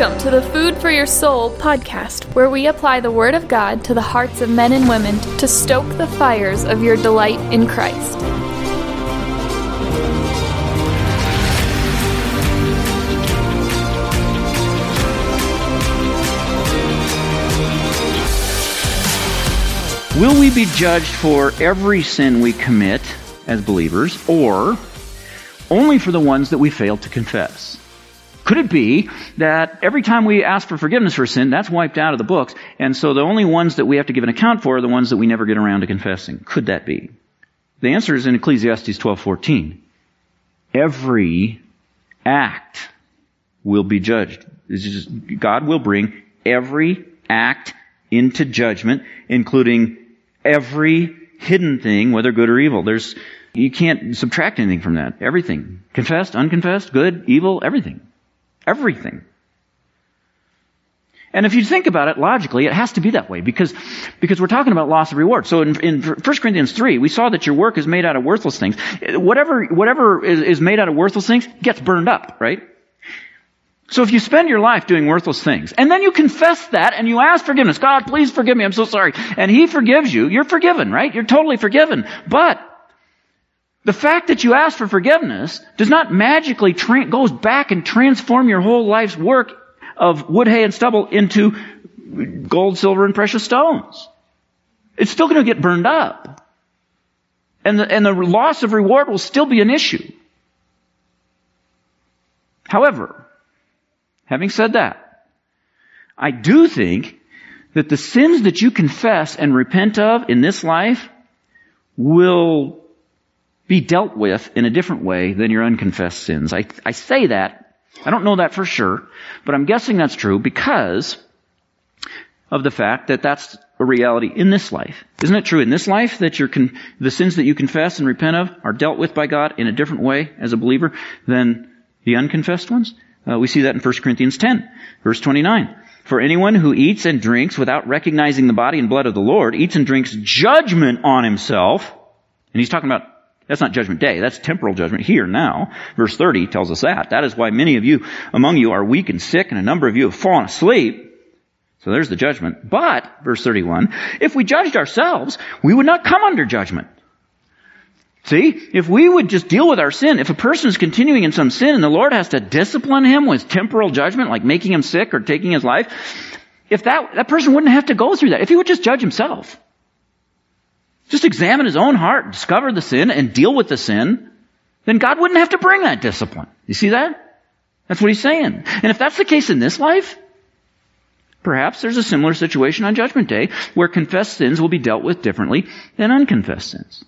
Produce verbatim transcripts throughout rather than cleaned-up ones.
Welcome to the Food for Your Soul podcast, where we apply the Word of God to the hearts of men and women to stoke the fires of your delight in Christ. Will we be judged for every sin we commit as believers, or only for the ones that we fail to confess? Could it be that every time we ask for forgiveness for sin, that's wiped out of the books, and so the only ones that we have to give an account for are the ones that we never get around to confessing? Could that be? The answer is in Ecclesiastes twelve fourteen. Every act will be judged. It's just, God will bring every act into judgment, including every hidden thing, whether good or evil. There's, you can't subtract anything from that. Everything. Confessed, unconfessed, good, evil, everything. Everything. And if you think about it logically, it has to be that way because, because we're talking about loss of reward. So in, in First Corinthians three, we saw that your work is made out of worthless things. Whatever, whatever is, is made out of worthless things gets burned up, right? So if you spend your life doing worthless things, and then you confess that and you ask forgiveness, God, please forgive me, I'm so sorry, and He forgives you, you're forgiven, right? You're totally forgiven. But the fact that you ask for forgiveness does not magically tra- goes back and transform your whole life's work of wood, hay, and stubble into gold, silver, and precious stones. It's still going to get burned up. And the, and the loss of reward will still be an issue. However, having said that, I do think that the sins that you confess and repent of in this life will be dealt with in a different way than your unconfessed sins. I, I say that. I don't know that for sure, but I'm guessing that's true because of the fact that that's a reality in this life. Isn't it true in this life that your con- the sins that you confess and repent of are dealt with by God in a different way as a believer than the unconfessed ones? Uh, we see that in First Corinthians ten, verse twenty-nine. For anyone who eats and drinks without recognizing the body and blood of the Lord eats and drinks judgment on himself. And he's talking about, that's not judgment day, that's temporal judgment here now. Verse thirty tells us that. That is why many of you among you are weak and sick, and a number of you have fallen asleep. So there's the judgment. But, verse thirty-one, if we judged ourselves, we would not come under judgment. See, if we would just deal with our sin, if a person is continuing in some sin and the Lord has to discipline him with temporal judgment, like making him sick or taking his life, if that, that person wouldn't have to go through that. If he would just judge himself, just examine his own heart, discover the sin, and deal with the sin, then God wouldn't have to bring that discipline. You see that? That's what he's saying. And if that's the case in this life, perhaps there's a similar situation on Judgment Day where confessed sins will be dealt with differently than unconfessed sins.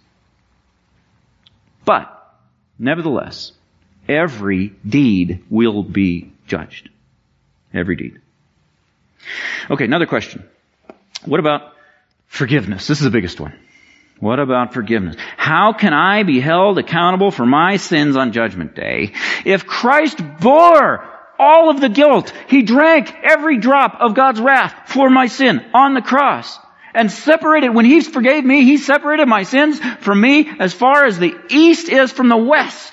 But, nevertheless, every deed will be judged. Every deed. Okay, another question. What about forgiveness? This is the biggest one. What about forgiveness? How can I be held accountable for my sins on Judgment Day if Christ bore all of the guilt? He drank every drop of God's wrath for my sin on the cross. And separated, when He forgave me, He separated my sins from me as far as the east is from the west.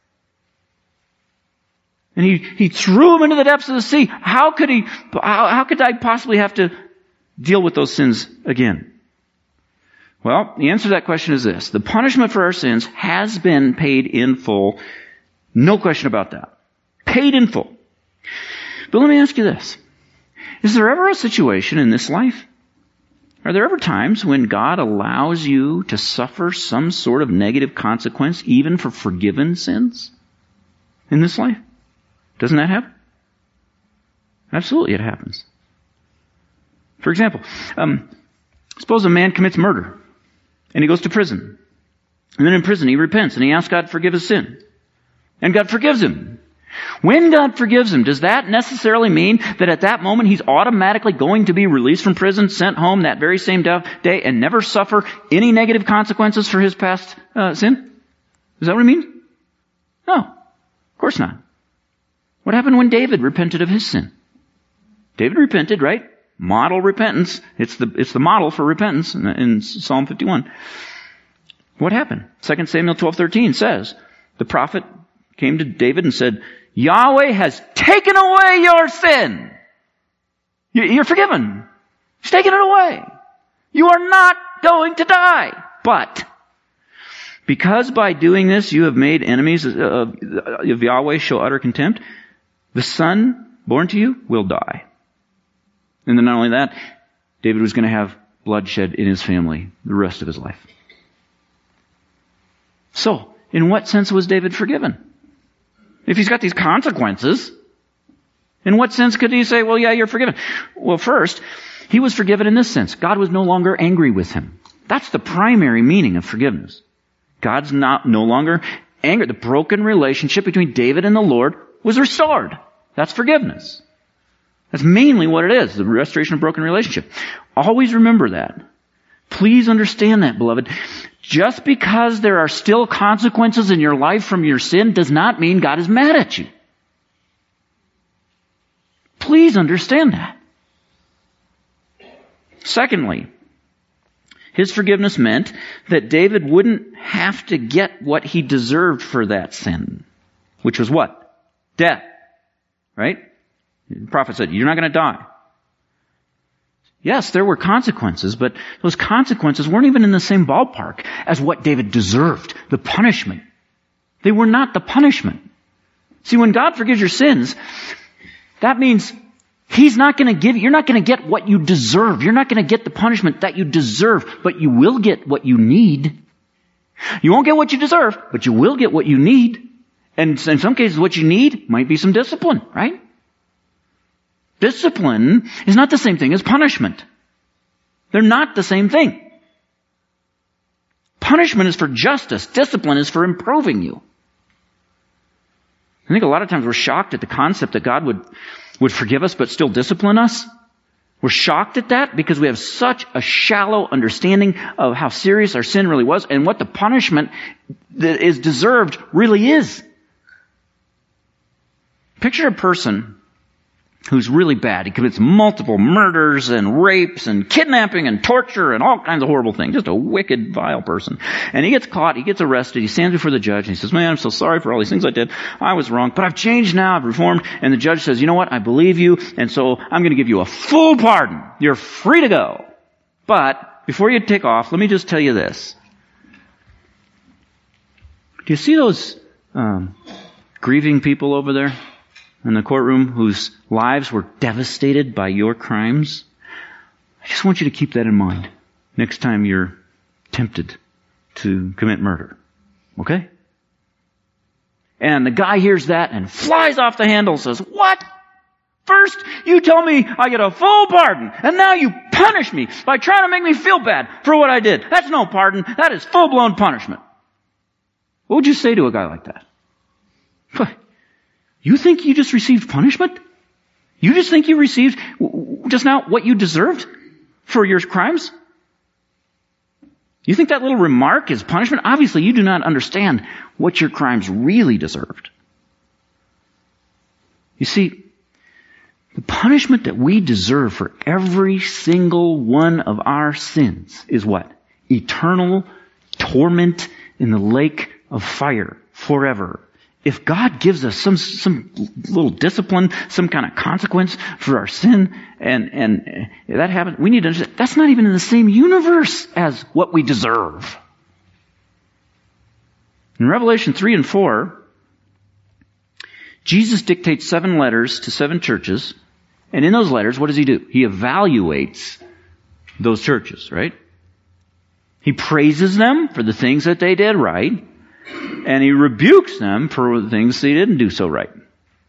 And He, he threw them into the depths of the sea. How could He, how, how could I possibly have to deal with those sins again? Well, the answer to that question is this. The punishment for our sins has been paid in full. No question about that. Paid in full. But let me ask you this. Is there ever a situation in this life? Are there ever times when God allows you to suffer some sort of negative consequence, even for forgiven sins in this life? Doesn't that happen? Absolutely, it happens. For example, um, suppose a man commits murder, and he goes to prison. And then in prison, he repents, and he asks God to forgive his sin. And God forgives him. When God forgives him, does that necessarily mean that at that moment he's automatically going to be released from prison, sent home that very same day, and never suffer any negative consequences for his past uh, sin? Is that what it means? No, of course not. What happened when David repented of his sin? David repented, right? Model repentance. It's the it's the model for repentance in, in Psalm fifty-one. What happened? Second Samuel twelve thirteen says, the prophet came to David and said, Yahweh has taken away your sin. You're forgiven. He's taken it away. You are not going to die. But because by doing this you have made enemies of Yahweh show utter contempt, the son born to you will die. And then not only that, David was going to have bloodshed in his family the rest of his life. So, in what sense was David forgiven? If he's got these consequences, in what sense could he say, well, yeah, you're forgiven? Well, first, he was forgiven in this sense. God was no longer angry with him. That's the primary meaning of forgiveness. God's not no longer angry. The broken relationship between David and the Lord was restored. That's forgiveness. That's mainly what it is, the restoration of broken relationship. Always remember that. Please understand that, beloved. Just because there are still consequences in your life from your sin does not mean God is mad at you. Please understand that. Secondly, his forgiveness meant that David wouldn't have to get what he deserved for that sin. Which was what? Death. Right? The prophet said, you're not going to die. Yes, there were consequences, but those consequences weren't even in the same ballpark as what David deserved, the punishment. They were not the punishment. See, when God forgives your sins, that means He's not going to give, you're not going to get what you deserve. You're not going to get the punishment that you deserve, but you will get what you need. You won't get what you deserve, but you will get what you need. And in some cases, what you need might be some discipline, right? Discipline is not the same thing as punishment. They're not the same thing. Punishment is for justice. Discipline is for improving you. I think a lot of times we're shocked at the concept that God would, would forgive us but still discipline us. We're shocked at that because we have such a shallow understanding of how serious our sin really was and what the punishment that is deserved really is. Picture a person who's really bad. He commits multiple murders and rapes and kidnapping and torture and all kinds of horrible things. Just a wicked, vile person. And he gets caught, he gets arrested, he stands before the judge and he says, man, I'm so sorry for all these things I did. I was wrong, but I've changed now, I've reformed. And the judge says, you know what, I believe you, and so I'm going to give you a full pardon. You're free to go. But before you take off, let me just tell you this. Do you see those um, grieving people over there in the courtroom whose lives were devastated by your crimes? I just want you to keep that in mind next time you're tempted to commit murder. Okay? And the guy hears that and flies off the handle and says, what? First, you tell me I get a full pardon, and now you punish me by trying to make me feel bad for what I did. That's no pardon. That is full-blown punishment. What would you say to a guy like that? You think you just received punishment? You just think you received just now what you deserved for your crimes? You think that little remark is punishment? Obviously, you do not understand what your crimes really deserved. You see, the punishment that we deserve for every single one of our sins is what? Eternal torment in the lake of fire forever. If God gives us some some little discipline, some kind of consequence for our sin, and and that happens, we need to understand that's not even in the same universe as what we deserve. In Revelation three and four, Jesus dictates seven letters to seven churches, and in those letters, what does He do? He evaluates those churches, right? He praises them for the things that they did right, and He rebukes them for the things they didn't do so right.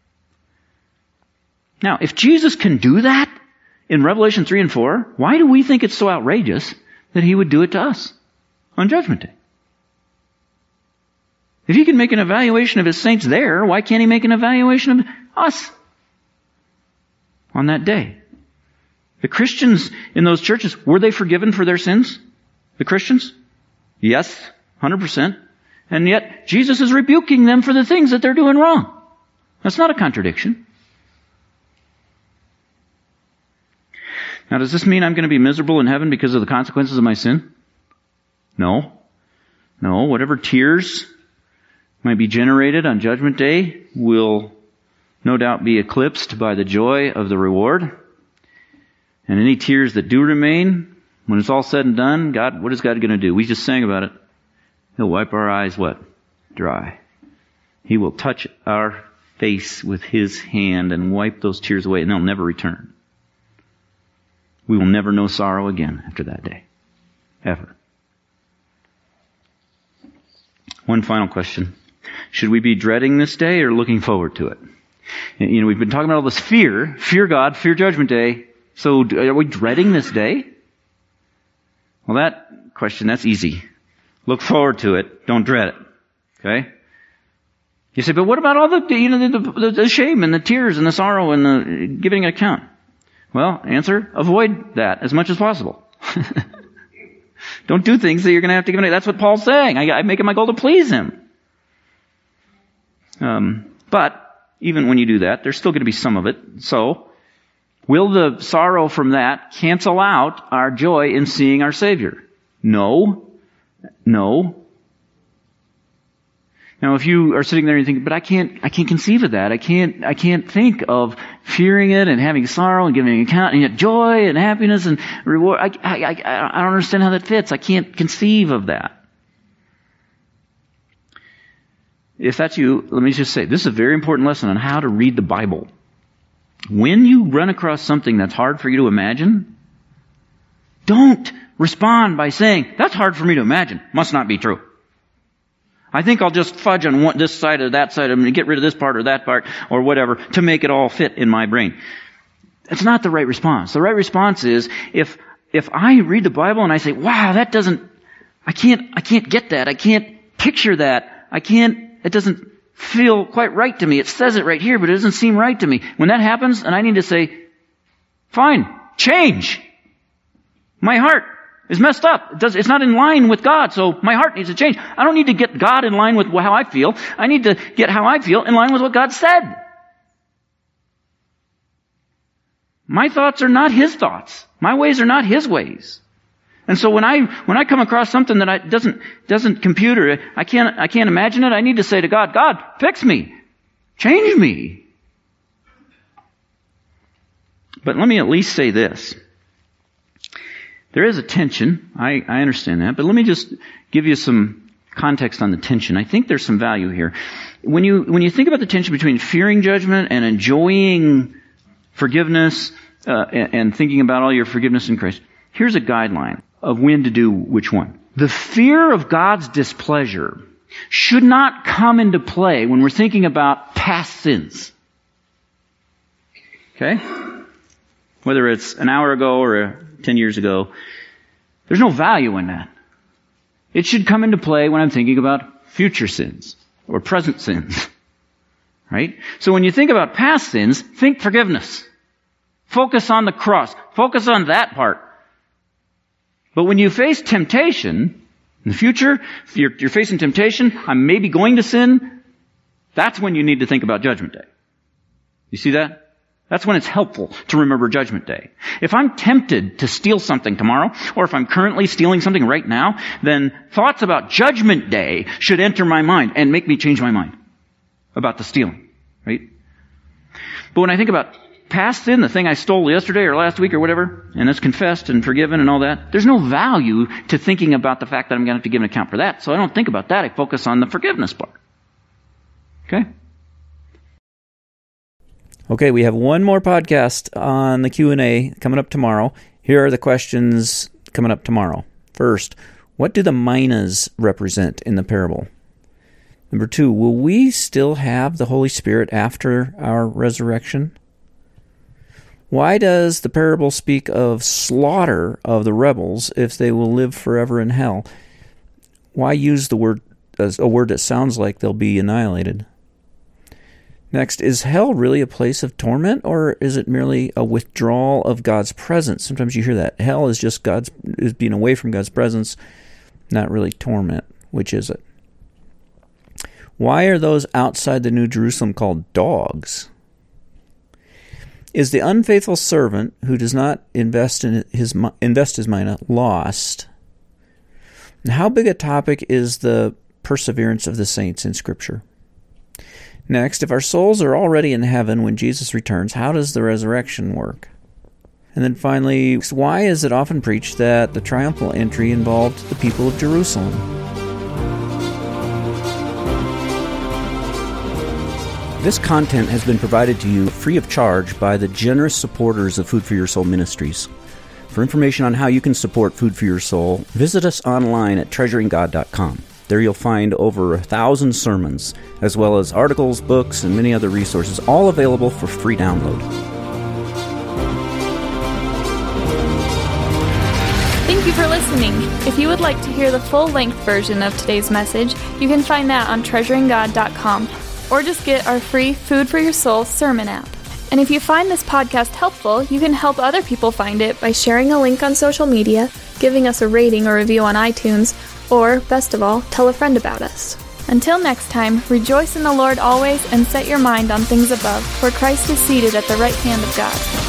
Now, if Jesus can do that in Revelation three and four, why do we think it's so outrageous that He would do it to us on Judgment Day? If He can make an evaluation of His saints there, why can't He make an evaluation of us on that day? The Christians in those churches, were they forgiven for their sins? The Christians? Yes, one hundred percent. And yet, Jesus is rebuking them for the things that they're doing wrong. That's not a contradiction. Now, does this mean I'm going to be miserable in heaven because of the consequences of my sin? No. No. Whatever tears might be generated on Judgment Day will no doubt be eclipsed by the joy of the reward. And any tears that do remain, when it's all said and done, God, what is God going to do? We just sang about it. He'll wipe our eyes, what? Dry. He will touch our face with His hand and wipe those tears away, and they'll never return. We will never know sorrow again after that day. Ever. One final question. Should we be dreading this day or looking forward to it? You know, we've been talking about all this fear. Fear God, fear Judgment Day. So are we dreading this day? Well, that question, that's easy. Look forward to it. Don't dread it. Okay? You say, but what about all the, you know, the, the, the shame and the tears and the sorrow and the giving an account? Well, answer, avoid that as much as possible. Don't do things that you're going to have to give an. That's what Paul's saying. I, I make it my goal to please him. Um, but even when you do that, there's still going to be some of it. So, will the sorrow from that cancel out our joy in seeing our Savior? No. No. Now, if you are sitting there and you think, but I can't, I can't conceive of that. I can't, I can't think of fearing it and having sorrow and giving an account and yet joy and happiness and reward. I, I, I, I don't understand how that fits. I can't conceive of that. If that's you, let me just say, this is a very important lesson on how to read the Bible. When you run across something that's hard for you to imagine, don't respond by saying, that's hard for me to imagine. Must not be true. I think I'll just fudge on one, this side or that side and get rid of this part or that part or whatever to make it all fit in my brain. It's not the right response. The right response is if if I read the Bible and I say, wow, that doesn't, I can't, I can't get that. I can't picture that. I can't, it doesn't feel quite right to me. It says it right here, but it doesn't seem right to me. When that happens, and I need to say, fine, change. My heart is messed up. It does, it's not in line with God, so my heart needs to change. I don't need to get God in line with how I feel. I need to get how I feel in line with what God said. My thoughts are not His thoughts. My ways are not His ways. And so when I when I come across something that I doesn't doesn't compute or I can't I can't imagine it, I need to say to God, God, fix me, change me. But let me at least say this. There is a tension. I, I understand that. But let me just give you some context on the tension. I think there's some value here. When you when you think about the tension between fearing judgment and enjoying forgiveness uh, and, and thinking about all your forgiveness in Christ, here's a guideline of when to do which one. The fear of God's displeasure should not come into play when we're thinking about past sins. Okay? Whether it's an hour ago or a ten years ago, there's no value in that. It should come into play when I'm thinking about future sins or present sins. Right? So when you think about past sins, think forgiveness. Focus on the cross. Focus on that part. But when you face temptation, in the future, if you're, you're facing temptation, I'm maybe going to sin, that's when you need to think about Judgment Day. You see that? That's when it's helpful to remember Judgment Day. If I'm tempted to steal something tomorrow, or if I'm currently stealing something right now, then thoughts about Judgment Day should enter my mind and make me change my mind about the stealing. Right? But when I think about past sin, the thing I stole yesterday or last week or whatever, and it's confessed and forgiven and all that, there's no value to thinking about the fact that I'm going to have to give an account for that. So I don't think about that. I focus on the forgiveness part. Okay? Okay, we have one more podcast on the Q and A coming up tomorrow. Here are the questions coming up tomorrow. First, what do the minas represent in the parable? Number two, will we still have the Holy Spirit after our resurrection? Why does the parable speak of slaughter of the rebels if they will live forever in hell? Why use the word as a word that sounds like they'll be annihilated? Next, is hell really a place of torment, or is it merely a withdrawal of God's presence? Sometimes you hear that. Hell is just God's is being away from God's presence, not really torment. Which is it? Why are those outside the New Jerusalem called dogs? Is the unfaithful servant who does not invest in his invest his mina lost? And how big a topic is the perseverance of the saints in Scripture? Next, if our souls are already in heaven when Jesus returns, how does the resurrection work? And then finally, why is it often preached that the triumphal entry involved the people of Jerusalem? This content has been provided to you free of charge by the generous supporters of Food for Your Soul Ministries. For information on how you can support Food for Your Soul, visit us online at treasuring god dot com. There you'll find over a thousand sermons, as well as articles, books, and many other resources, all available for free download. Thank you for listening. If you would like to hear the full-length version of today's message, you can find that on treasuring god dot com, or just get our free Food for Your Soul sermon app. And if you find this podcast helpful, you can help other people find it by sharing a link on social media, giving us a rating or review on iTunes, or, best of all, tell a friend about us. Until next time, rejoice in the Lord always and set your mind on things above, where Christ is seated at the right hand of God.